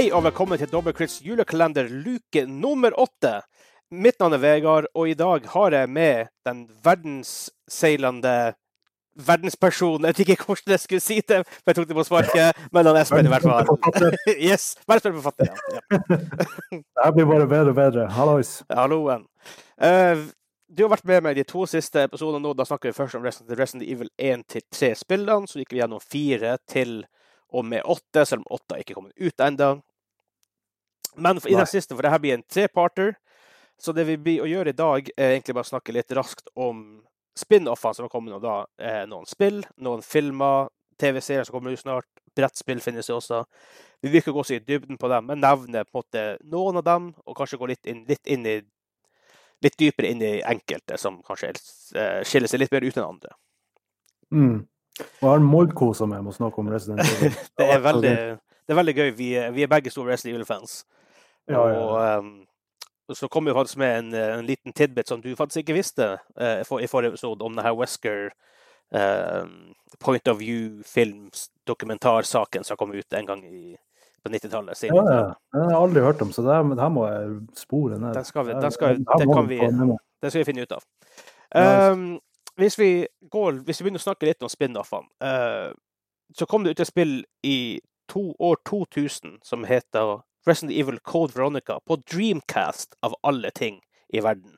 Hei og velkommen til Dobbelkrits julekalender luke nummer 8. Mitt navn Vegard, og I dag har jeg med den verdensseilende verdenspersonen. Jeg vet ikke hvordan jeg skulle si det, men jeg tok det på sparket, men han Espen I hvert fall. Yes, verdensperforfatter, ja. Det blir bare bedre og bedre. Hallois. Halloen. Du har vært med meg I de 2 siste episodene nå. Da snakker vi først om Resident Evil 1-3 spillene, så gikk vi gjennom 4 til og med 8, selv om 8 ikke kommet ut enda. Men I den siste, for det her blir en 3-parter, så det vi blir å gjøre I dag egentlig bare snakke litt raskt om spin-offene som har kommet nå da. Noen spill, noen filmer, TV-serier som kommer ut snart, brettspill finnes det også. Vi vil ikke gå så I dybden på dem, men nevne på en måte noen av dem, og kanskje gå litt dypere inn I enkelte, som kanskje skiller seg litt mer ut enn andre. Og har Moldko som må snakke om Resident Evil. Det er veldig gøy. Vi begge store Resident Evil-fans. Ja. Og så kom vi faktisk med en liten tidbit som du faktisk ikke visste I forrige episode om denne Wesker point of view films-dokumentarsaken som kom ut en gang på 90-tallet. Ja, den har jeg aldri hørt om, så det her må jeg spore ned. Det skal vi finne ut av. Hvis vi begynner å snakke litt om spin-offene, så kom det ut et spill I år 2000 som heter Resident Evil Code Veronica på Dreamcast av alle ting I verden.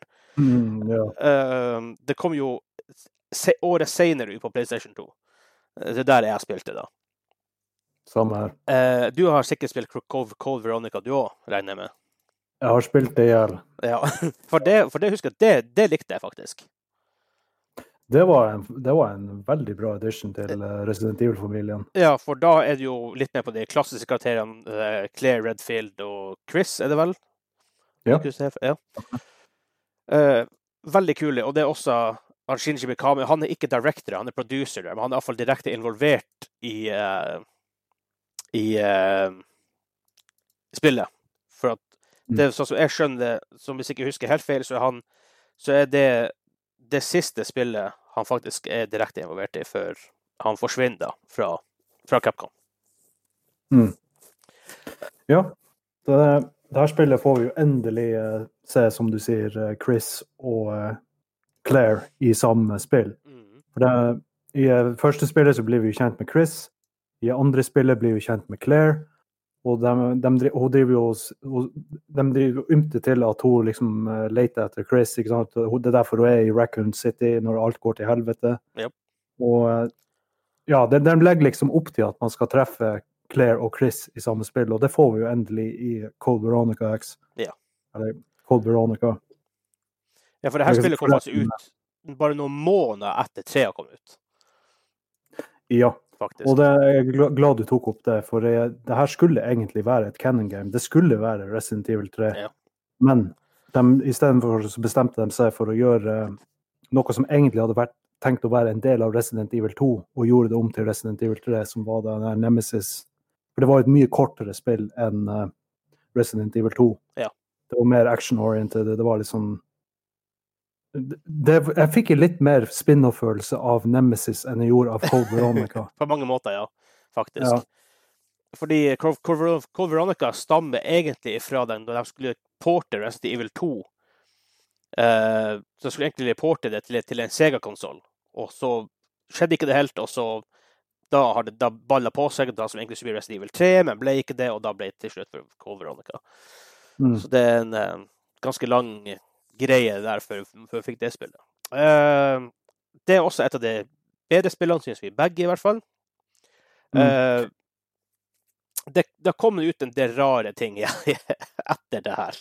Det kom jo året senere ut på PlayStation 2. Det der jeg spilte da. Samme her. Du har sikkert spilt Code Veronica du også, regner jeg med. Jeg har spilt det ihjel. Ja, for det husker jeg, det likte jeg faktisk. Det var en veldig bra edition til Resident Evil-familien. Ja, for da det jo litt mer på de klassiske karakterene Claire Redfield og Chris, det vel? Ja. Veldig kule, og det også Shinji Mikami, han ikke director, han producer, men han I hvert fall direkte involvert I spillet. For at det sånn som jeg skjønner, som hvis jeg ikke husker helt feil, så det siste spillet han faktisk direkte involvert I før han forsvinner fra Capcom. Ja, det her spillet får vi jo endelig se, som du sier, Chris og Claire I samme spill. For I første spillet så blir vi jo kjent med Chris, I andre spillet blir vi kjent med Claire, og de driver jo ymte til at hun liksom leter etter Chris, ikke sant? Det derfor hun I Raccoon City når alt går til helvete. Yep. Og ja, den legger liksom opp til at man skal treffe Claire og Chris I samme spill, og det får vi jo endelig I Code Veronica X. Ja. Eller Code Veronica. Ja, for det her spillet kom faktisk ut bare noen måneder etter 3 har kommet ut. Ja. Faktisk. Og jeg glad du tok opp det, for det her skulle egentlig være et canon game. Det skulle være Resident Evil 3. Ja. Men I stedet for så bestemte de seg for å gjøre noe som egentlig hadde vært tenkt å være en del av Resident Evil 2, og gjorde det om til Resident Evil 3, som var den der Nemesis. For det var et mye kortere spill enn Resident Evil 2. Ja. Det var mer action-oriented. Det var litt sånn jeg fikk en litt mer spin-off-følelse av Nemesis enn jeg gjorde av Code Veronica. På mange måter, ja, faktisk. Ja. Fordi Code Veronica stammer egentlig fra den, da de skulle porte Resident Evil 2. Så skulle egentlig porte det til en Sega-konsol. Og så skjedde ikke det helt, og så da har det ballet på seg, da som egentlig skulle bli Resident Evil 3, men ble ikke det, og da ble det til slutt for Code Veronica. Så det en ganske lang greie der før vi fikk det spillet. Det også et av de bedre spillene, synes vi begge I hvert fall. Det kom ut en del rare ting etter det her.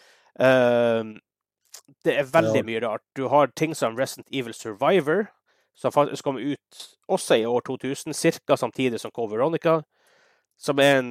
Det veldig mye rart. Du har ting som Resident Evil Survivor, som faktisk kom ut også I år 2000, cirka samtidig som Code Veronica, som en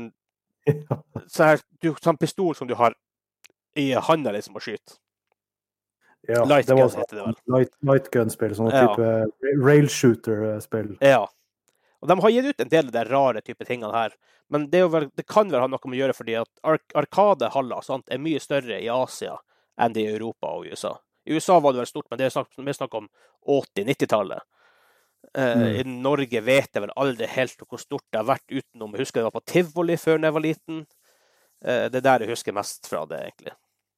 sånn pistol som du har I handa liksom å skyte. Ja, Light det var gun heter det vel. Light gun-spill, sånn type rail shooter-spill. Ja, og de har gitt ut en del av de rare type tingene her, men det kan vel ha noe med å gjøre fordi at arkadehaller mye større I Asia enn det I Europa og USA. I USA var det vel stort, men det mer snakk om 80-90-tallet. I Norge vet jeg vel aldri helt hvor stort det har vært utenom. Jeg husker det var på Tivoli før jeg var liten. Det der jeg husker mest fra det, egentlig.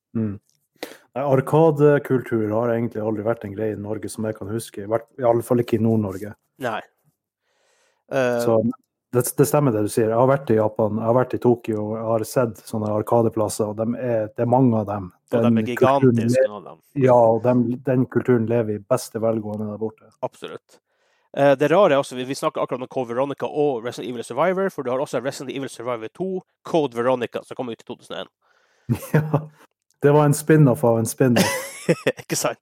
Arkadekultur har egentlig aldri vært en greie i Norge som jeg kan huske, i alle fall ikke i Nord-Norge. Nei. Så det stemmer det du sier. Jeg har vært i Japan, jeg har vært i Tokyo, og jeg har sett sånne arkadeplasser, og det er mange av dem. Og de er gigantiske, noen av dem. Ja, og den kulturen lever i beste velgående der borte. Absolutt. Det rare er også, vi snakker akkurat om Code Veronica og Resident Evil Survivor, for du har også Resident Evil Survivor 2, Code Veronica, som kom ut i 2001. Ja, det var en spin-off av en spin-off. Ikke sant?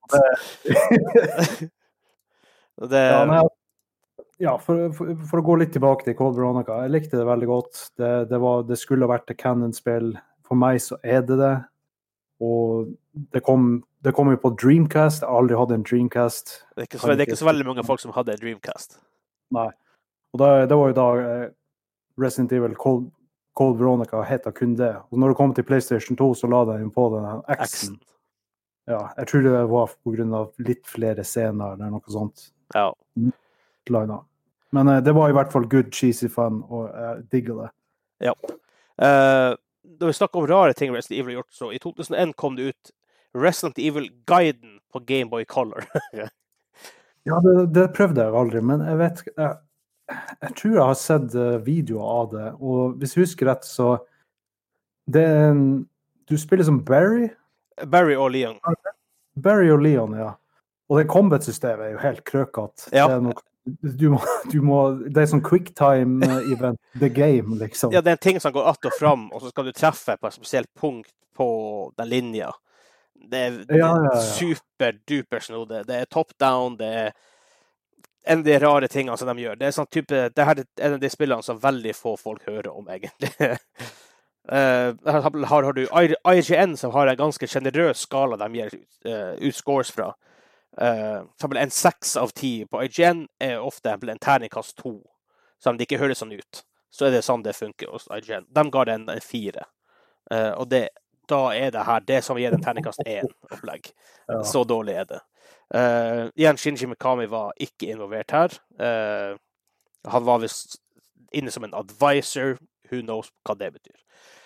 For å gå litt tilbake til Code Veronica, jeg likte det veldig godt. Det skulle ha vært et canon-spill. For meg så er det. Og det kom jo på Dreamcast. Jeg har aldri hatt en Dreamcast. Det er ikke så veldig mange folk som hadde en Dreamcast. Nei. Og det var jo da Resident Evil Code Veronica heter kun det. Og når det kom til PlayStation 2, så la de på den X-en. Ja, jeg tror det var på grunn av litt flere scener eller noe sånt. Ja. Men det var i hvert fall good, cheesy fun, og jeg digger det. Ja. Da vi snakker om rare ting Resident Evil har gjort, så i 2001 kom det ut Resident Evil Guiden på Game Boy Color. Ja, det prøvde jeg aldri, men jeg vet jeg tror jeg har sett videoer av det, og hvis jeg husker rett, så du spiller som Barry og Leon. Barry og Leon, ja. Og det combat-systemet er jo helt krøkete. Ja. Det er sånn quicktime event, the game, liksom. Ja, det er en ting som går att og fram, og så skal du treffe på et spesielt punkt på den linja. Det er super-duper snodig. Det er top-down, det er en av de rare tingene som de gjør. Det er sånn type, det her er en av de spillene som veldig få folk hører om, egentlig. Her har du IGN, som har en ganske generøs skala de gir ut scores fra. En 6 av 10 på IGN er ofte en terningkast 2, selv om det ikke høres sånn ut. Så er det sånn det funker hos IGN. De ga det en 4. Og da er det her det som gir en terningkast 1 opplegg. Ja. Så dårlig er det. Igjen, Shinji Mikami var ikke involvert her. Han var vist inne som en advisor. Who knows hva det betyr.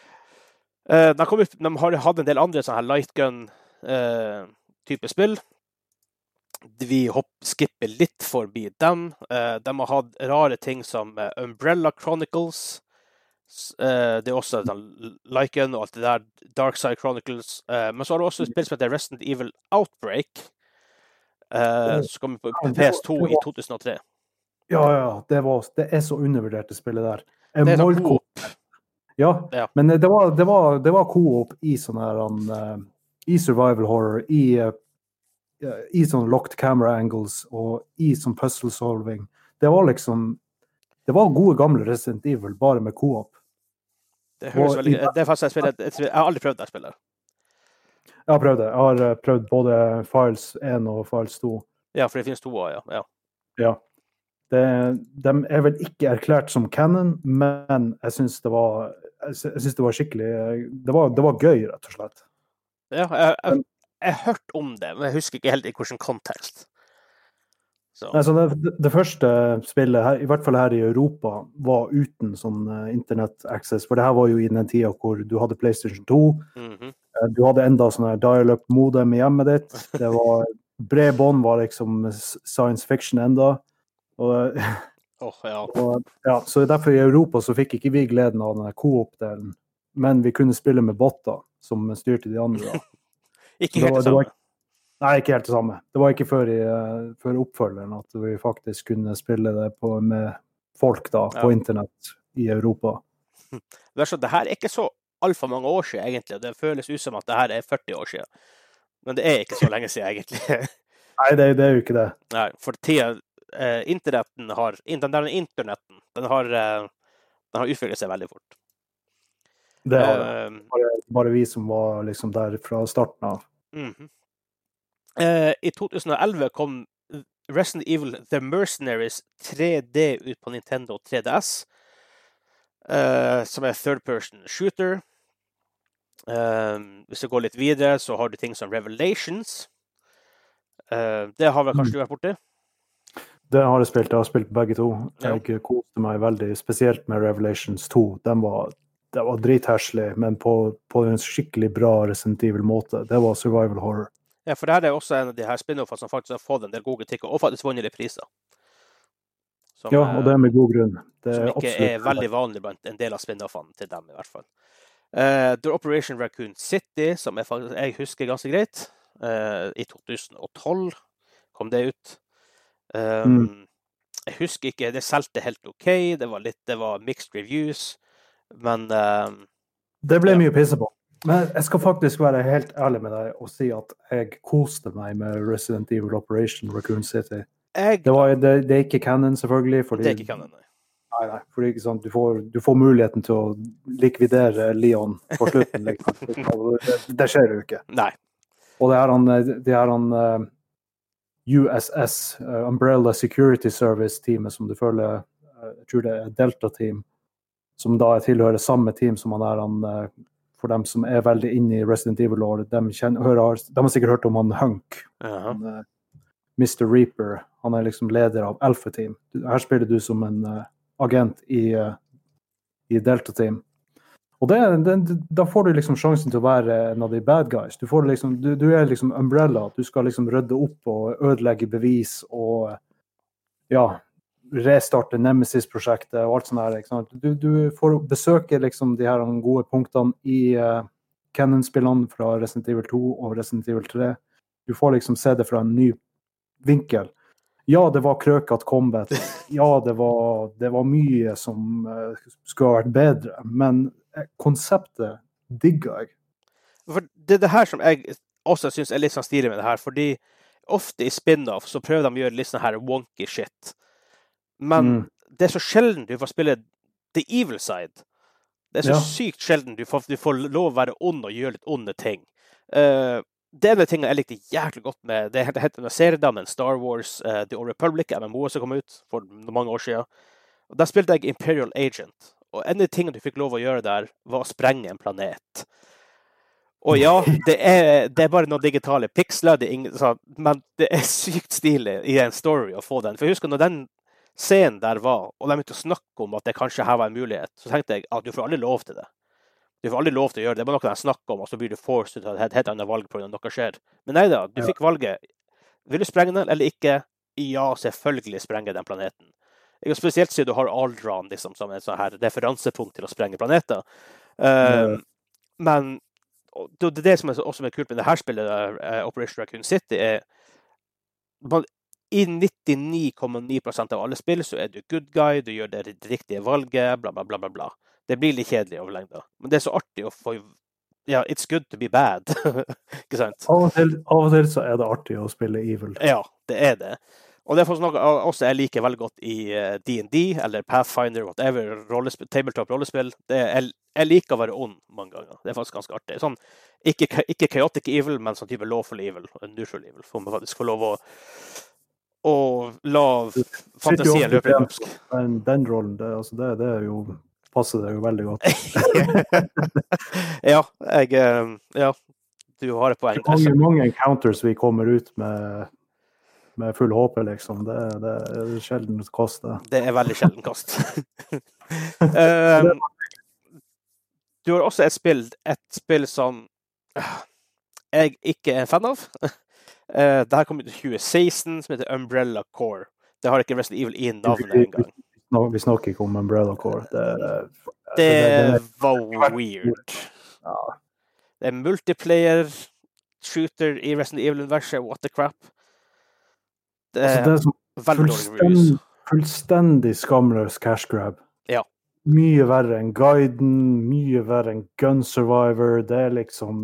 De har hatt en del andre sånne her lightgun type spill. Vi skipper litt forbi dem. De har hatt rare ting som Umbrella Chronicles. Det er også Lycan og alt det der. Darkside Chronicles. Men så har du også et spill som heter Resident Evil Outbreak. Som kom på PS2 i 2003. Ja. Det er så undervurdert det spillet der. Det er sånn co-op. Ja, men det var co-op i sånn her i survival horror, i sånn locked camera angles og i sånn puzzle solving. Det var gode gamle Resident Evil, bare med co-op. Det høres veldig... Det er faktisk jeg har aldri prøvd det spillet. Jeg har prøvd det. Jeg har prøvd både Files 1 og Files 2. Ja, for det finnes 2 også, ja. De er vel ikke erklært som canon, men jeg synes det var skikkelig... Det var gøy, rett og slett. Ja, jeg har hørt om det, men jeg husker ikke helt i hvilken kontekst. Altså det første spillet, her, i hvert fall her i Europa, var uten sånn internet-access, for det her var jo i den tida hvor du hadde PlayStation 2, du hadde enda sånn dial-up modem i hjemmet ditt, det var bredbånd var liksom science fiction enda, så derfor i Europa så fikk ikke vi gleden av den co-op-delen, men vi kunne spille med botter som styrte de andre da. Ikke helt det samme. Nei, ikke helt det samme. Det var ikke før oppfølgeren at vi faktisk kunne spille det med folk da, på internett i Europa. Det her er ikke så alt for mange år siden, egentlig. Det føles ut som at det her er 40 år siden. Men det er ikke så lenge siden, egentlig. Nei, det er jo ikke det. Nei, for tiden, internetten har utviklet seg veldig fort. Det var bare vi som var liksom der fra starten av. I 2011 kom Resident Evil The Mercenaries 3D ut på Nintendo 3DS, som er third-person shooter. Hvis du går litt videre, så har du ting som Revelations. Det har vel kanskje du vært borti? Det har jeg spilt begge to. Jeg koste meg veldig, spesielt med Revelations 2. Den var det var drithærslig, men på en skikkelig bra Resident Evil-måte. Det var survival horror. Ja, for det her er også en av de her spin-offene som faktisk har fått en del gode kritikker, og faktisk vunnet litt priser. Som, Ja, og det er med god grunn. Det som ikke absolutt er veldig vanlig blant en del av spin-offene til dem, i hvert fall. Det er Operation Raccoon City, som faktisk, jeg husker ganske greit. I 2012 kom det ut. Jeg husker ikke, det solgte helt ok, det var mixed reviews, men... det ble mye pisse på. Men jeg skal faktisk være helt ærlig med deg og si at jeg koste meg med Resident Evil Operation Raccoon City. Det er ikke canon, selvfølgelig. Fordi, det er ikke canon, nei. Nei, fordi ikke sant, du får muligheten til å likvidere Leon på slutten. Liksom. Det skjer jo ikke. Nei. Og det er han USS, Umbrella Security Service-teamet, som du føler, jeg tror det er Delta-team, som da tilhører samme team som han for dem som er veldig inne i Resident Evil-året. De har sikkert hørt om han Hunk. Mr. Reaper. Han er liksom leder av Alpha Team. Her spiller du som en agent i Delta-team. Og da får du liksom sjansen til å være en av de bad guys. Du er liksom Umbrella. Du skal liksom rydde opp og ødelegge bevis og restarte Nemesis-prosjektet og alt sånt her. Ikke sant? Du får besøke liksom de her gode punktene i Canon-spillene fra Resident Evil 2 og Resident Evil 3. Du får liksom se det fra en ny vinkel. Ja, det var krøket combat. Ja, det var mye som skulle ha vært bedre, men konseptet digger jeg. For det er det her som jeg også synes er litt sånn stilig med det her, fordi ofte i spin-off så prøver de å gjøre litt sånn her wonky shit. Men det er så sjelden du får spille the evil side. Det er så sykt sjelden du får lov å være ond og gjøre litt onde ting. Det er en ting jeg likte jæklig godt med, det heter en seriedamen Star Wars The Old Republic, MMO som kom ut for mange år siden. Og der spilte jeg Imperial Agent. Og en av de tingene du fikk lov å gjøre der var å sprenge en planet. Og ja, det er bare noen digitale piksler, men det er sykt stilig i en story å få den. For jeg husker når den scenen der var, og de begynte å snakke om at det kanskje her var en mulighet, så tenkte jeg at du får aldri lov til det. Du får aldri lov til å gjøre det. Det er bare noe de snakker om, og så blir du forced til å ta et helt annet valg på når noe skjer. Men nei da, du fikk valget. Vil du sprenge den, eller ikke? Ja, selvfølgelig sprenge den planeten. Jeg har spesielt siden du har Aldran liksom, som en sånn her referansepunkt til å sprenge planeter. Men det som også er kult med det her spillet, Operation Raccoon City, er i 99,9% av alle spill så er du good guy, du gjør det riktige valget, bla bla bla bla bla. Det blir litt kjedelig over lengda. Men det er så artig å få... Ja, it's good to be bad. Ikke sant? Av og til så er det artig å spille evil. Ja, det er det. Og det er faktisk noe også jeg liker veldig godt i D&D, eller Pathfinder, whatever, tabletop-rollespill. Jeg liker å være ond mange ganger. Det er faktisk ganske artig. Sånn, ikke chaotic evil, men sånn type lawful evil, og neutral evil. For man faktisk får lov å la fantasien løpe løpsk. Den rollen, det er jo... passer det jo veldig godt. Ja, du har et poeng. Det er mange encounters vi kommer ut med full håpe, liksom. Det er sjelden kost. Det er veldig sjelden kost. Du har også et spill som jeg ikke er en fan av. Det her kom ut i 2016, som heter Umbrella Corps. Det har ikke Resident Evil i navnet engang. Vi snakker ikke om Umbrella Corps. Det var weird. Ja. Det er multiplayer shooter i Resident Evil-universet. What the crap? Det er fullstendig skamløs cash grab. Ja. Mye verre enn Guiden, mye verre enn Gun Survivor. Det er liksom...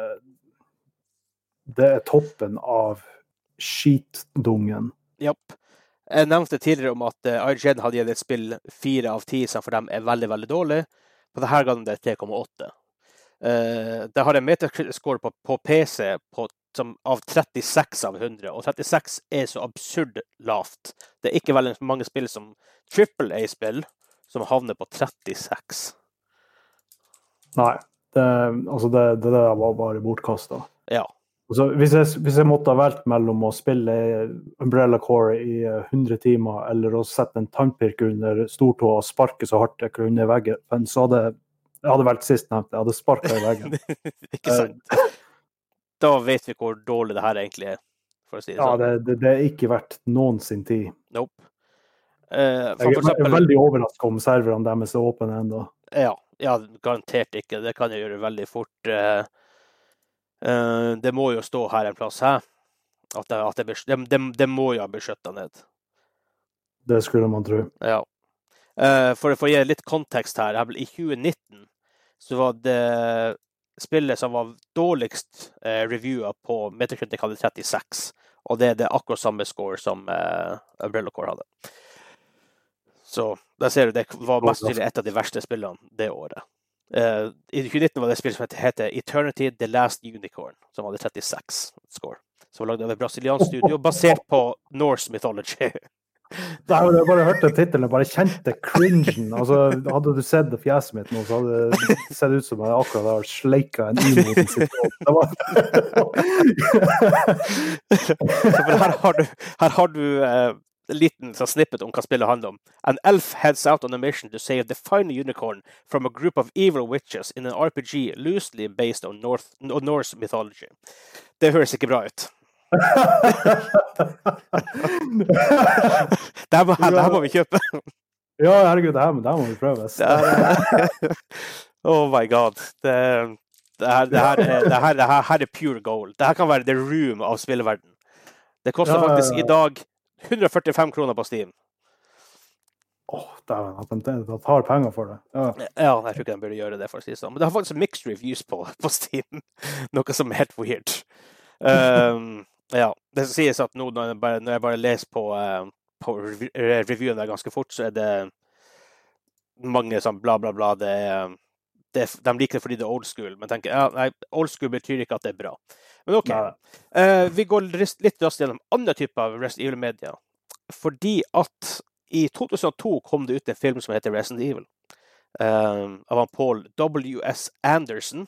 det er toppen av skitdungen. Japp. Jeg nevnte tidligere om at IGN hadde gitt et spill 4 av 10, som for dem er veldig, veldig dårlig. På dette gangen det er 3,8. Det har en metascore på PC av 36 av 100, og 36 er så absurd lavt. Det er ikke veldig mange spill som AAA-spill som havner på 36. Nei, det der var bare bortkastet. Ja. Altså, hvis jeg måtte ha valgt mellom å spille Umbrella Corps i 100 timer, eller å sette en tannpirk under stortå og sparke så hardt jeg kunne under veggen, så hadde Jeg hadde vært sist nevnt. Jeg hadde sparket i veggen. Ikke sant? Da vet vi hvor dårlig det her egentlig er, for å si det sånn. Ja, det er ikke vært noen sin tid. Nope. Jeg er veldig overrasket om serverne deres er åpne enda. Ja, garantert ikke. Det kan jeg gjøre veldig fort. Det må jo stå her en plass her. Det må jo ha beskyttet ned. Det skulle man tro. Ja. For å gi litt kontekst her, I 2019 så var det spillet som var dårligst reviewet på Metacritic hadde 36, og det er akkurat samme score som Umbrella Corps hadde. Så der ser du, det var mest sannsynlig et av de verste spillene det året. I 2019 var det spill som heter Eternity The Last Unicorn, som hadde 36 score. Som var laget av et brasiliansk studio, basert på Norse mythology. Jeg bare hørte tittelen, bare kjente cringen. Altså, hadde du sett det fjeset mitt nå, så hadde det sett ut som jeg akkurat har sleiket en inn mot en situasjon. Her har du en liten snippet om hva spillet handler om. An elf heads out on a mission to save the final unicorn from a group of evil witches in an RPG loosely based on Norse mythology. Det høres ikke bra ut. Det her må vi kjøpe. Ja, herregud, det her må vi prøves. Oh my god. Det her er pure gold. Det her kan være the room av spilleverden. Det koster faktisk I dag 145 kroner på Steam. At de tar penger for det. Ja, jeg tror ikke de burde gjøre det, for å si sånn. Men det har faktisk mixed reviews på Steam. Noe som er helt weird. Ja, det sies at nå når jeg bare leser på reviewen der ganske fort, så er det mange sånn bla bla bla, de liker det fordi det er old school, men tenker, nei, old school betyr ikke at det er bra. Men ok, vi går litt raskt gjennom andre typer av Resident Evil-media, fordi at I 2002 kom det ut en film som heter Resident Evil, av Paul W.S. Anderson,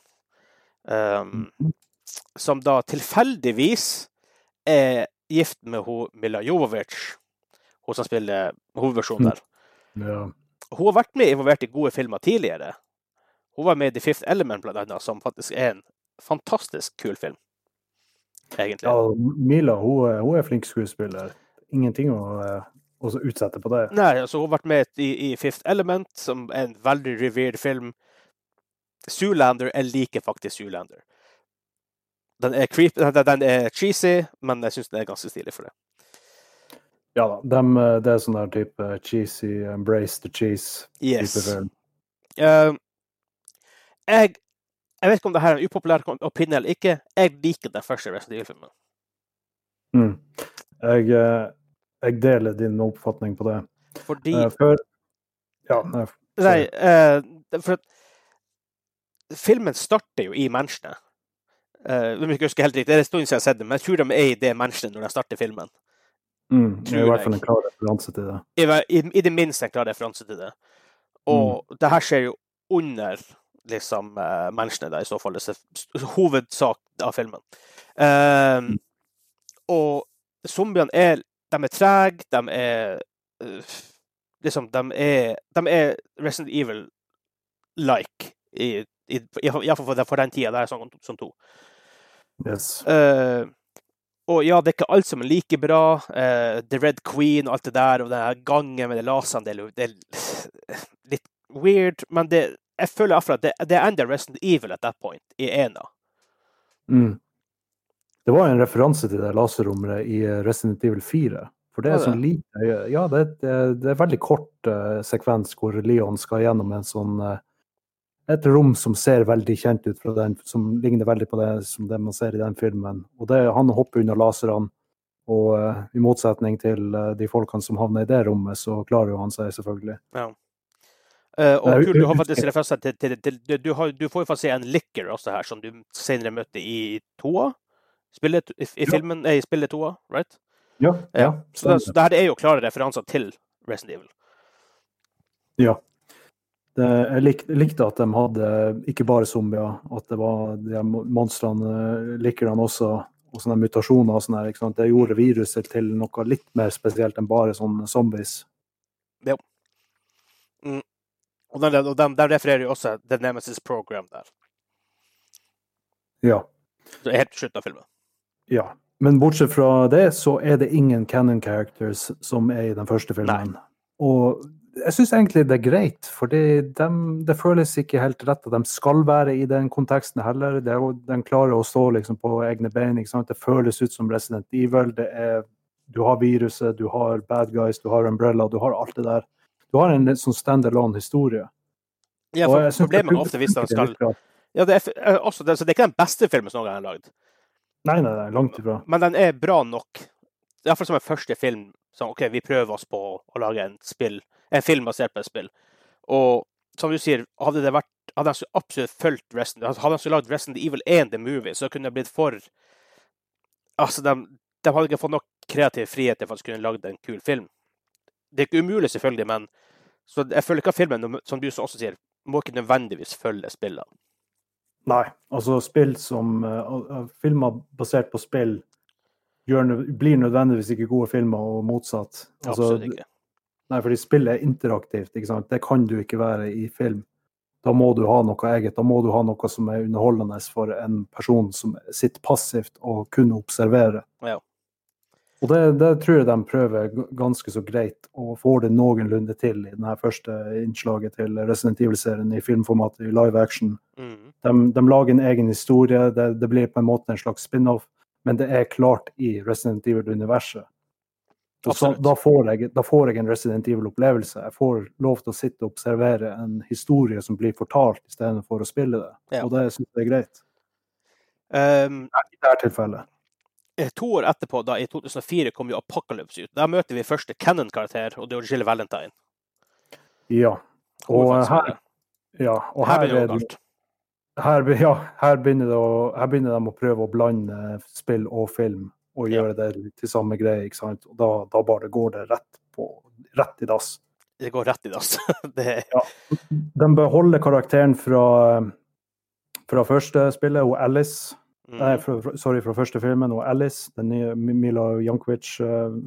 som da tilfeldigvis er gift med Mila Jovovich, hun som spiller hovedversjonen der. Ja. Hun har vært involvert I gode filmer tidligere. Hun var med I The Fifth Element blant annet, som faktisk en fantastisk kul film, egentlig. Ja, Mila, hun er flink skuespiller. Ingenting å utsette på det. Nei, altså hun har vært med I Fifth Element, som en veldig revered film. Zoolander, jeg liker faktisk Zoolander. Den er creepy, den er cheesy, men jeg synes den er ganske stilig for det. Ja da, det er sånn der type cheesy, embrace the cheese. Yes. Jeg vet ikke om det her er en upopulær opinion eller ikke. Jeg liker den første Resident Evil-filmen. Jeg deler din oppfatning på det. Fordi... for filmen starter jo I menneskene. Jeg husker helt riktig, det en stund siden jeg har sett det, men jeg tror de I det menneskene når de starter filmen. Det I hvert fall en klar referanse til det. I det minste en klar referanse til det. Og det her skjer jo under liksom menneskene der I så fall, det hovedsak av filmen. Og zombiene de treg, de Resident Evil-like I hvert fall for den tiden der som to. Yes. Og ja, det ikke alt som like bra. The Red Queen og alt det der, og den gangen med det lasene, det litt weird, men jeg føler I hvert fall at det ender Resident Evil at that point I ena. Det var en referanse til det laserrommet I Resident Evil 4. For det sånn lite, ja, det er veldig kort sekvens hvor Leon skal gjennom en sånn et rom som ser veldig kjent ut fra den, som ligner veldig på det som det man ser I den filmen. Og han hopper under laserne, og I motsetning til de folkene som havner I det rommet, så klarer jo han seg selvfølgelig. Ja. Og du har faktisk referanse til du får jo faktisk se en licker også her, som du senere møtte I toa, I filmen, I spillet toa, right? Ja. Så det her jo klare referanser til Resident Evil. Ja. Jeg likte at de hadde ikke bare zombier, at det var de monstrene, likkerne også, og sånne mutasjoner og sånne, ikke sant? Det gjorde viruset til noe litt mer spesielt enn bare sånne zombies. Ja. Og de refererer jo også The Nemesis Program der. Ja. Det er helt til slutten av filmen. Ja. Men bortsett fra det, så er det ingen canon characters som er i den første filmen. Nei. Og jeg synes egentlig det er greit, for det føles ikke helt rett at de skal være i den konteksten heller. De klarer å stå liksom på egne bein, ikke sant? Det føles ut som Resident Evil. Du har viruset, du har bad guys, du har Umbrella, du har alt det der. Du har en sånn stand-alone historie. Ja, for problemet er ofte hvis de skal... Ja, det er også det, så det er ikke den beste filmen som noen gang er laget. Nei, langt ifra. Men den er bra nok. I hvert fall som en første film, så ok, vi prøver oss på å lage en film basert på et spill. Og som du sier, hadde han så absolutt fulgt hadde han så lagd Resident Evil 1 The Movie, så kunne det blitt for... Altså, de hadde ikke fått nok kreativ frihet til at de kunne lagd en kul film. Det er ikke umulig selvfølgelig, men så jeg føler ikke at filmen, som du også sier, må ikke nødvendigvis følge spillene. Nei, altså filmer basert på spill blir nødvendigvis ikke gode filmer og motsatt. Altså, absolutt ikke. Nei, fordi spill er interaktivt, ikke sant? Det kan du ikke være i film. Da må du ha noe eget, da må du ha noe som er underholdende for en person som sitter passivt og kun observerer. Ja. Og det tror jeg de prøver ganske så greit, og får det noenlunde til i denne første innslaget til Resident Evil-serien i filmformatet i live action. De lager en egen historie, det blir på en måte en slags spin-off, men det er klart i Resident Evil-universet. Da får jeg en Resident Evil-opplevelse. Jeg får lov til å sitte og observere en historie som blir fortalt i stedet for å spille det. Ja. Og det synes jeg er greit. I dette tilfellet. 2 år etterpå, da i 2004 kom jo Apocalypse ut. Da møter vi første canon-karakter, og det er Jill Valentine. Ja. Og her begynner de å prøve å blande spill og film, og gjøre det til samme greie, ikke sant? Og da bare går det rett i dass. Det går rett i dass. Ja. De beholder karakteren fra første spillet, og Alice... Nei, fra første filmen, og Alice, den nye Mila Jovovich.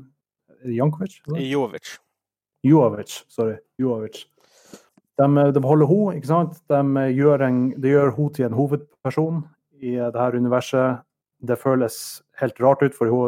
De holder henne, ikke sant? De gjør henne til en hovedperson i det her universet. Det føles helt rart ut, for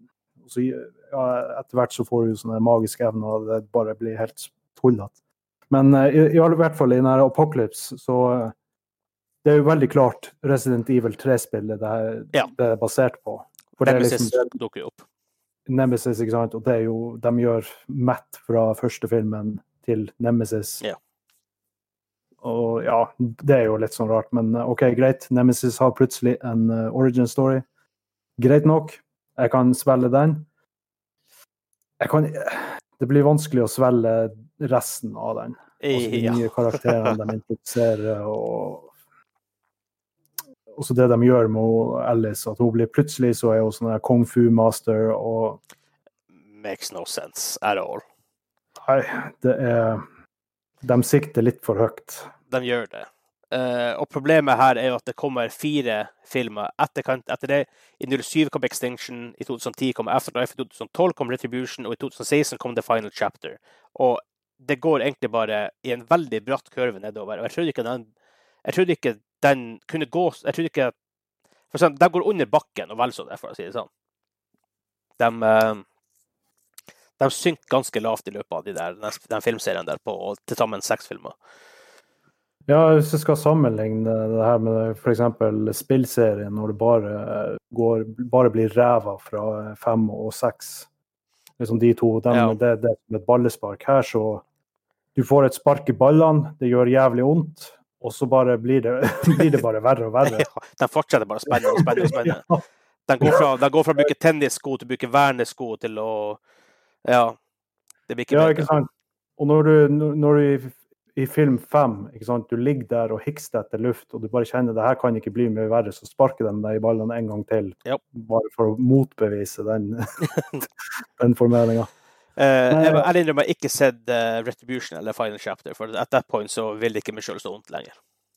etter hvert så får hun sånne magiske evner, og det bare blir helt tullete. Men i hvert fall i denne Apocalypse, så... Det er jo veldig klart Resident Evil 3-spillet det er basert på. For Nemesis dukker jo opp. Nemesis, ikke sant? Og det er jo, de gjør Matt fra første filmen til Nemesis. Ja. Og ja, det er jo litt sånn rart, men ok, greit. Nemesis har plutselig en origin story. Greit nok. Jeg kan svelge den. Det blir vanskelig å svelge resten av den. Altså de nye karakterene de introduserer, og så det de gjør med Alice, at hun blir plutselig så er hun sånn der kung fu master, og... Makes no sense at all. Nei, de sikter litt for høyt. De gjør det. Og problemet her er jo at det kommer 4 filmer etter det. I 2007 kom Extinction, i 2010 kom Afterlife, i 2012 kom Retribution, og i 2016 kom The Final Chapter. Og det går egentlig bare i en veldig bratt kurve nedover, og jeg trodde ikke den kunne gå, jeg trodde ikke for sånn, de går under bakken og vel så det, for å si det sånn. De synker ganske lavt i løpet av den filmserien der på til sammen 6 filmer. Ja, hvis jeg skal sammenligne det her med for eksempel spillserien, når det bare blir ræva fra 5 og 6, liksom de to, det er som et ballespark her, så du får et spark i ballene, det gjør jævlig ondt, og så bare blir det bare verre og verre. Ja, de fortsetter bare å spenne. Ja. De går fra å bruke tennissko til å bruke vernesko til å... Ja, det blir ikke bedre. Ja, ikke sant? Og når du i film 5, ikke sant? Du ligger der og hikster etter luft, og du bare kjenner det her kan ikke bli mye verre, så sparker de deg i ballene en gang til, bare for å motbevise den formeningen. Jeg innrømmer ikke sett Retribution eller Final Chapter, for at that point så vil det ikke meg selv så ondt lenger.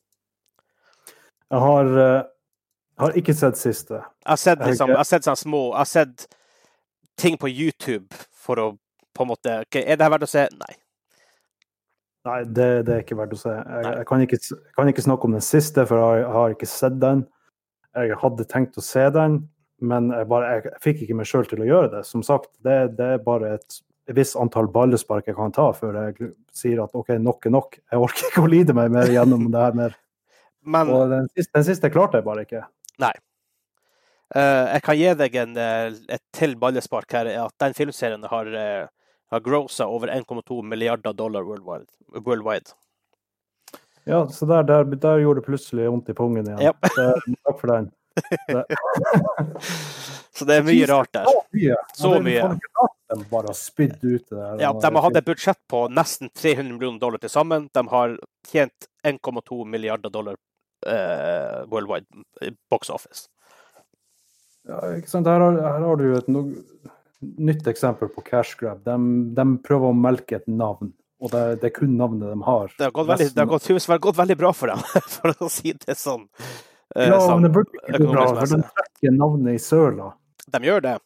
Jeg har ikke sett siste. Jeg har sett sånne små, jeg har sett ting på YouTube for å på en måte, er det her verdt å se? Nei. Nei, det er ikke verdt å se. Jeg kan ikke snakke om den siste, for jeg har ikke sett den. Jeg hadde tenkt å se den, men jeg fikk ikke meg selv til å gjøre det. Som sagt, det er bare et visst antall ballespark jeg kan ta før jeg sier at ok, nok er nok. Jeg orker ikke å lide meg mer gjennom det her mer. Men, og den siste klarte jeg bare ikke. Nei. Jeg kan gi deg et til ballespark her, at den filmserien har grosset over 1,2 milliarder dollar worldwide. Ja, så der gjorde det plutselig vondt i pungen igjen. Ja. Takk for den. Så det er mye rart der. Så mye. De bare har spydd ut det der. Ja, de har hatt et budsjett på nesten 300 millioner dollar til sammen. De har tjent 1,2 milliarder dollar worldwide box office. Ja, ikke sant? Her har du jo et nytt eksempel på cash grab. De prøver å melke et navn, og det er kun navnet de har. Det har gått veldig bra for dem, for å si det sånn. Ja, men det burde ikke gå bra, for de trekker navnet i søla. De gjør det.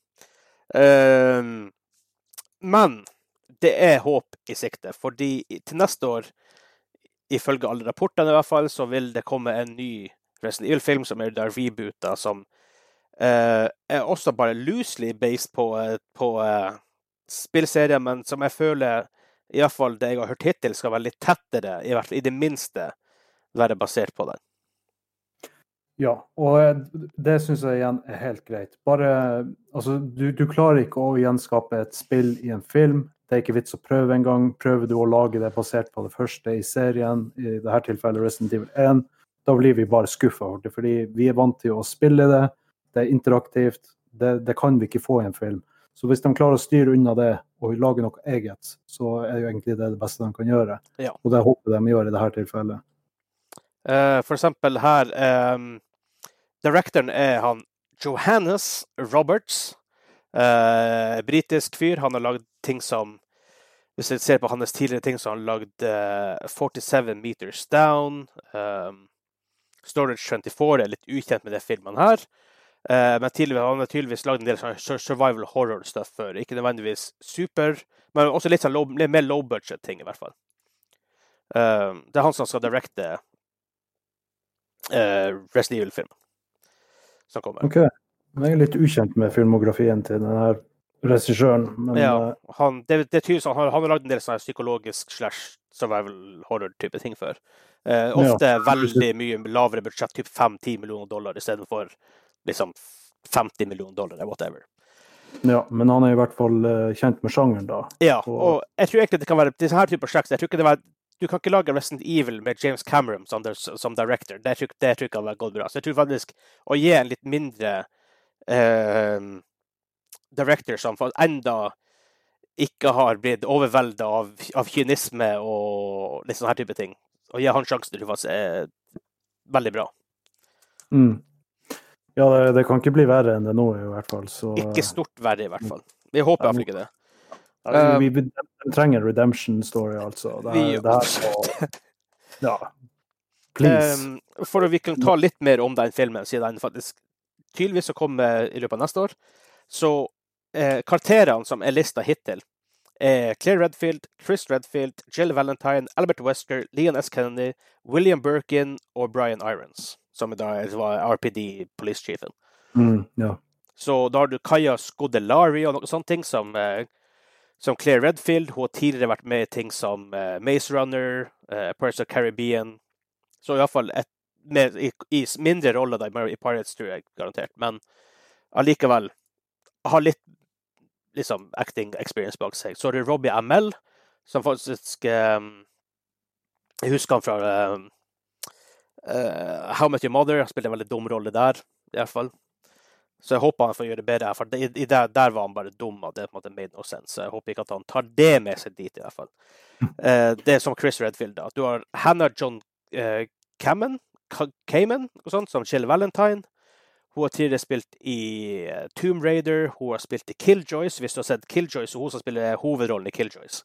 Men det er håp i sikte, fordi til neste år, ifølge alle rapportene i hvert fall, så vil det komme en ny Resident Evil-film som er der rebootet, som er også bare loosely based på spillserien, men som jeg føler, i hvert fall det jeg har hørt hittil, skal være litt tettere, i hvert fall i det minste være basert på den. Ja, og det synes jeg igjen er helt greit. Bare, altså, du klarer ikke å gjenskape et spill i en film. Det er ikke vits å prøve en gang. Prøver du å lage det basert på det første i serien, i dette tilfellet Resident Evil 1, da blir vi bare skuffet over det, fordi vi er vant til å spille det. Det er interaktivt. Det kan vi ikke få i en film. Så hvis de klarer å styre unna det og lage noe eget, så er jo egentlig det beste de kan gjøre. Ja. Og det håper de gjør i dette tilfellet. For eksempel her, directoren er han Johannes Roberts, britisk fyr. Han har lagd ting som, hvis jeg ser på hans tidligere ting, så har han lagd 47 Meters Down, Storage 24 er litt ukjent med det filmen her. Men han har tydeligvis lagd en del survival horror stuff før. Ikke nødvendigvis super, men også litt mer low budget ting i hvert fall. Det er han som skal directe Resident Evil-filmen som kommer. Ok, jeg er litt ukjent med filmografien til denne regissøren. Men, ja, det tyder han har lagd en del sånn psykologisk / survival horror type ting før. Ofte veldig mye lavere budsjett, typ 5-10 millioner dollar i stedet for liksom 50 millioner dollar eller whatever. Ja, men han er i hvert fall kjent med sjangeren da. Ja, og jeg tror egentlig det kan være disse her type prosjekter. Jeg tror ikke det var, du kan ikke lage Resident Evil med James Cameron som director. Det tror jeg kan være gått bra. Så jeg tror faktisk å gi en litt mindre director som enda ikke har blitt overveldet av kynisme og litt sånne her type ting. Og gi han sjansen til faktisk er veldig bra. Ja, det kan ikke bli verre enn det nå i hvert fall. Så... Ikke stort verre i hvert fall. Vi håper i hvert fall ikke det. Vi trenger en redemption story, altså. Ja, please. For vi kan ta litt mer om den filmen, siden den faktisk tydeligvis så kommer i løpet av neste år. Så karakterene som er listet hittil er Claire Redfield, Chris Redfield, Jill Valentine, Albert Wesker, Leon S. Kennedy, William Birkin og Brian Irons, som da var RPD Police Chiefen. Ja. Så da har du Kaya Scodelario og noen sånne ting som Claire Redfield. Hun har tidligere vært med i ting som Maze Runner, Pirates of the Caribbean. Så i hvert fall i mindre roller da, i Pirates, tror jeg garantert. Men allikevel har litt liksom acting experience bak seg. Så er det Robbie Amell, som faktisk jeg husker han fra How I Met Your Mother. Han spilte en veldig dum rolle der, i hvert fall. Så jeg håper han får gjøre det bedre, for der var han bare dum, og det på en måte made no sense. Så jeg håper ikke at han tar det med seg dit, i hvert fall. Det er som Chris Redfield, da. Du har Hannah John Kamen, og sånt, som Jill Valentine. Hun har tidligere spilt i Tomb Raider, hun har spilt i Killjoys. Hvis du har sett Killjoys, så hun som spiller hovedrollen i Killjoys.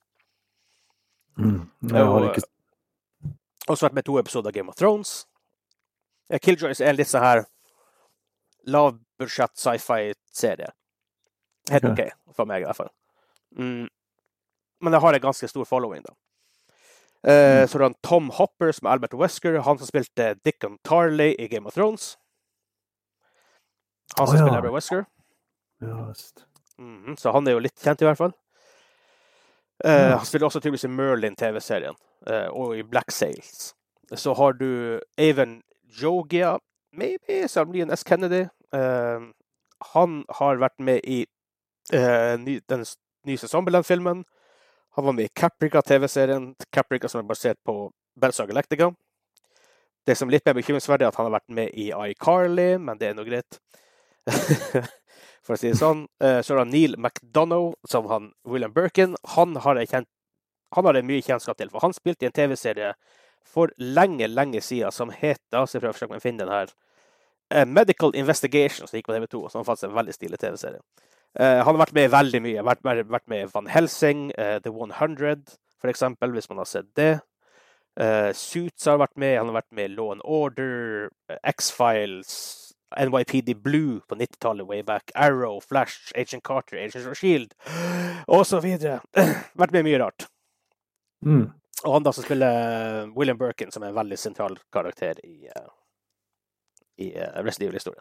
Og så har vært med 2 episoder av Game of Thrones. Killjoys er en litt sånn her lavbudsjett sci-fi-serie. Helt ok, for meg i hvert fall. Men det har en ganske stor following da. Så har han Tom Hopper, som Albert Wesker, han som spilte Dickon Tarley i Game of Thrones. Han som spiller Albert Wesker. Ja, just. Så han jo litt kjent i hvert fall. Han spiller også tydeligvis i Merlin-TV-serien, og i Black Sails. Så har du Evan Jogia, maybe, Salmien S. Kennedy. Han har vært med i den nye Zombieland-filmen. Han var med i Caprica-TV-serien. Caprica som basert på Battlestar Galactica. Det som litt mer bekymringsverdig at han har vært med i iCarly, men det noe greit. For å si det sånn. Så har han Neil McDonough, som han William Birkin. Han har det mye kjennskap til, for han spilte i en TV-serie for lenge siden, som heter, så jeg prøver å forsøke å finne den her, Medical Investigation, som gikk på TV2, som faktisk en veldig stilig TV-serie. Han har vært med veldig mye. Vært med i Van Helsing, The 100, for eksempel, hvis man har sett det. Suits har vært med. Han har vært med i Law and Order, X-Files, NYPD Blue på 90-tallet, way back, Arrow, Flash, Agent Carter, Agents of S.H.I.E.L.D. og så videre. Vært med mye rart. Og han da som spiller William Birkin, som er en veldig sentral karakter i Resident Evil-historien.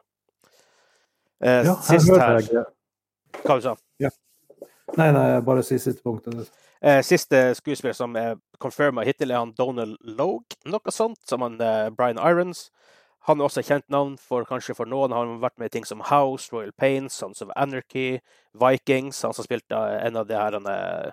Sist her... Hva du sa? Ja. Nei, bare si siste punktet. Siste skuespiller som er confirmet hittil er han Donald Logue, noe sånt, som han Brian Irons. Han er også kjent navn kanskje for noen. Han har vært med i ting som House, Royal Pains, Sons of Anarchy, Vikings. Han som spilte en av de her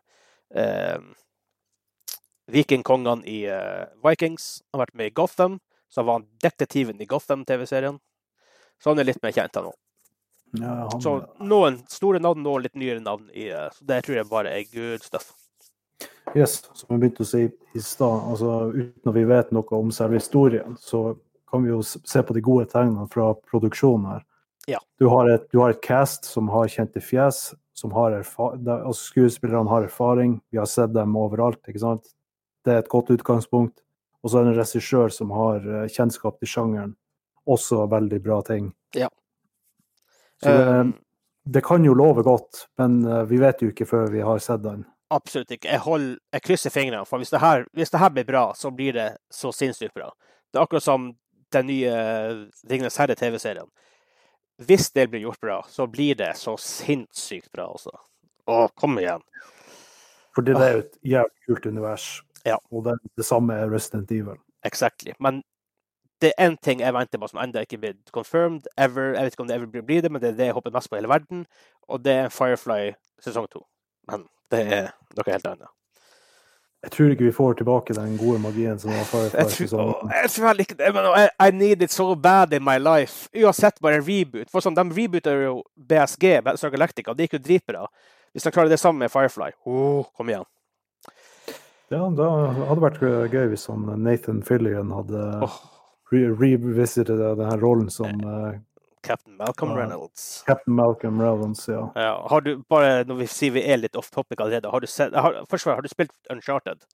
vikingkongene i Vikings. Han har vært med i Gotham. Så var han detektiven i Gotham-TV-serien. Så han er litt mer kjent av nå. Ja, så noen store navn og litt nyere navn så det tror jeg bare er good stuff. Yes, som jeg begynte å si i stad, altså uten at vi vet noe om selve historien, så kan vi jo se på de gode tegnene fra produksjonen her. Ja. Du har et cast som har kjente fjes, som har altså skuespillerne har erfaring, vi har sett dem overalt, ikke sant? Det er et godt utgangspunkt. Og så er det en regissør som har kjennskap til sjangeren. Også veldig bra ting. Ja. Så det kan jo love godt, men vi vet jo ikke før vi har sett den. Absolutt ikke. Jeg krysser fingrene, for hvis det her blir bra, så blir det så sinnssykt bra. Det er akkurat som den nye Ringenes Herre TV-serien. Hvis det blir gjort bra, så blir det så sinnssykt bra også. Kom igjen. For det er jo et jævlig kult univers. Ja. Og det samme er Resident Evil. Exactly. Men det er en ting jeg venter på som enda ikke blir confirmed ever. Jeg vet ikke om det ever blir det, men det er det jeg håper mest på i hele verden. Og det er Firefly sesong 2. Men det er noe helt annet. Jeg tror ikke vi får tilbake den gode magien som var Firefly sesongen. Jeg tror ikke det, men I need it so bad in my life. Uansett bare en reboot. For sånn, de rebooter jo BSG, Battlestar Galactica, og det gikk jo dritbra. Hvis de klarer det samme med Firefly, kom igjen. Ja, da hadde det vært gøy hvis Nathan Fillion hadde revisitet denne rollen som Captain Malcolm Reynolds. Captain Malcolm Reynolds, ja. Har du, bare når vi sier vi er litt off-topic allerede, har du spilt Uncharted?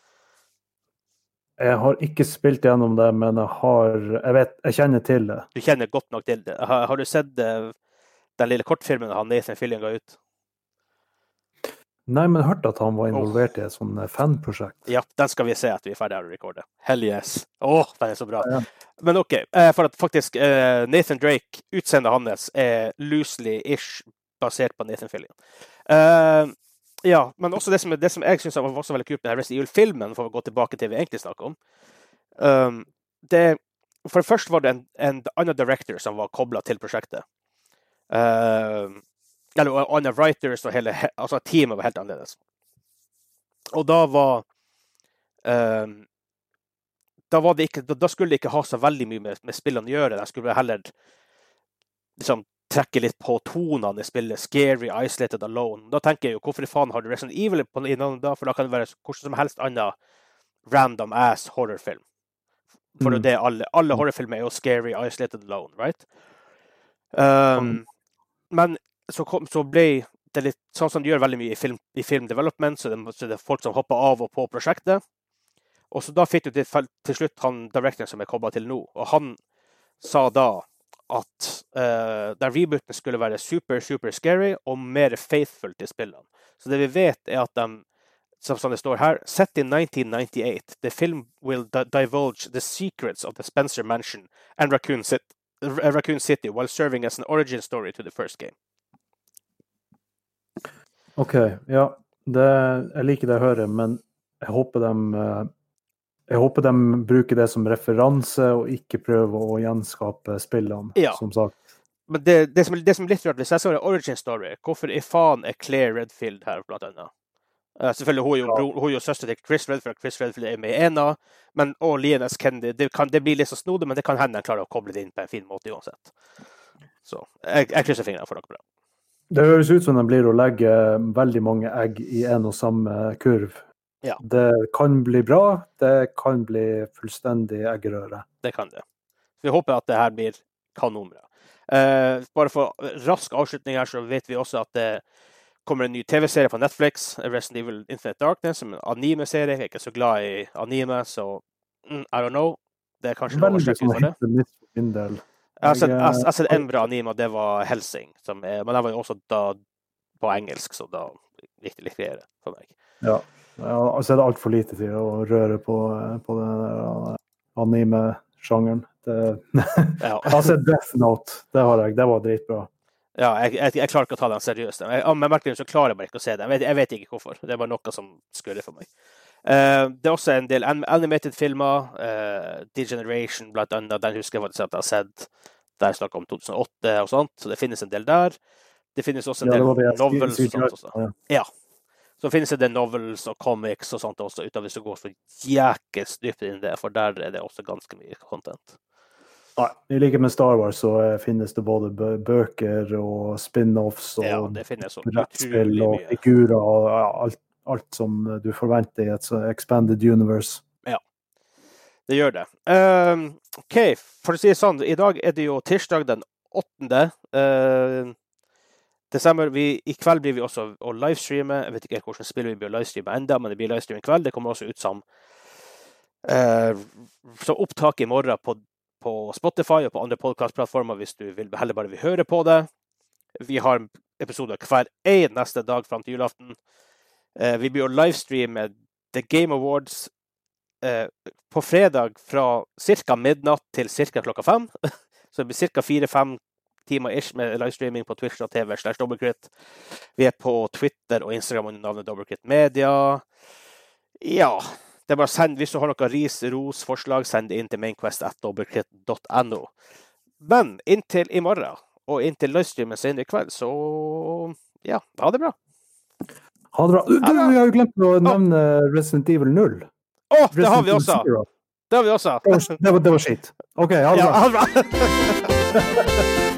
Jeg har ikke spilt gjennom det, men jeg kjenner til det. Du kjenner godt nok til det. Har du sett den lille kortfilmen Nathan Fillion ga ut? Nei, men jeg hørte at han var involvert i et sånn fanprosjekt. Ja, den skal vi se at vi er ferdig å recorde. Hell yes. Den er så bra. Ja. Men ok, for at faktisk Nathan Drake, utseendet hans loosely-ish basert på Nathan Fillion. Ja, men også det som jeg synes var også veldig kult med Resident Evil-filmen, for å gå tilbake til vi egentlig snakker om. For det første var det en annen director som var koblet til prosjektet. Eller andre writers og altså teamet var helt annerledes. Og da skulle de ikke ha så veldig mye med spillene å gjøre. De skulle heller liksom trekke litt på tonene i spillet, Scary, Isolated, Alone. Da tenker jeg jo, hvorfor faen har du Resident Evil på innan da? For da kan det være hvordan som helst annen random ass horrorfilm. For det alle horrorfilmer er jo Scary, Isolated, Alone, right? Men så ble det litt sånn som de gjør veldig mye i film development, så det er folk som hopper av og på prosjektet. Og så da fikk du til slutt han directoren som er koblet til nå, og han sa da at den rebooten skulle være super, super scary og mer faithful til spillene. Så det vi vet er at som det står her, set in 1998, the film will divulge the secrets of the Spencer Mansion and Raccoon City while serving as an origin story to the first game. Ok, ja. Jeg liker det jeg hører, men jeg håper de bruker det som referanse og ikke prøver å gjenskape spillene, som sagt. Men det som er litt rart, hvis jeg så en origin story, hvorfor i faen Claire Redfield her, blant annet? Selvfølgelig, hun er jo søster til Chris Redfield er med i ena, men Lien S. Kennedy, det blir litt så snodig, men det kan hende jeg klarer å koble det inn på en fin måte uansett. Så jeg krysser fingrene for dere bra. Det høres ut som de blir å legge veldig mange egg i en og samme kurv. Ja. Det kan bli bra, det kan bli fullstendig eggerøre. Det kan det. Vi håper at det her blir kanonbra. Bare for rask avslutning her, så vet vi også at det kommer en ny TV-serie på Netflix, Resident Evil Infinite Darkness, som en anime-serie. Jeg er ikke så glad i anime, så I don't know. Det er kanskje lov å sjekke ut for det. Jeg har sett en bra anime, og det var Helsing, men det var jo også da på engelsk, så da gikk det litt greiere for meg. Ja, altså er det alt for lite til å røre på den anime-sjangeren. Jeg har sett Death Note, det var dritbra. Ja, jeg klarer ikke å ta den seriøst. Men merkelig så klarer jeg bare ikke å se det. Jeg vet ikke hvorfor. Det var noe som skurrer for meg. Det er også en del animated filmer. Degeneration, blant annet. Den husker jeg faktisk at jeg har sett. Der snakker om 2008 og sånt. Så det finnes en del der. Det finnes også en del novels og sånt også. Ja. Så finnes det novels og comics og sånt også, utover hvis du går så jækels dypt inn i det, for der er det også ganske mye content. Nei, i like med Star Wars så finnes det både bøker og spin-offs og rettspill og figurer og alt som du forventer i et expanded universe. Ja, det gjør det. Ok, for å si det sånn, i dag er det jo tirsdag den 8. desember. I kveld blir vi også å livestreame. Jeg vet ikke hvordan spill vi blir å livestreame enda, men det blir livestream i kveld. Det kommer også ut som opptak i morgen på Spotify og på andre podcastplattformer hvis du heller bare vil høre på det. Vi har episoder hver neste dag frem til julaften. Vi blir å livestreame The Game Awards på fredag fra cirka midnatt til cirka klokka 5. Så det blir cirka 4-5 timer ish med livestreaming på twitch.tv/Doublecrit. Vi er på Twitter og Instagram under navnet Doublecrit Media. Ja, det er bare send, hvis du har noe ris, ros, forslag, send det inn til mainquest@doublecrit.no. Men inntil i morgen, og inntil livestreamen senere i kveld, så ja, ha det bra. Ha det bra. Vi har jo glemt å nevne Resident Evil 0. Det har vi også. Det var skitt. Ok, ha det bra. Ha det bra.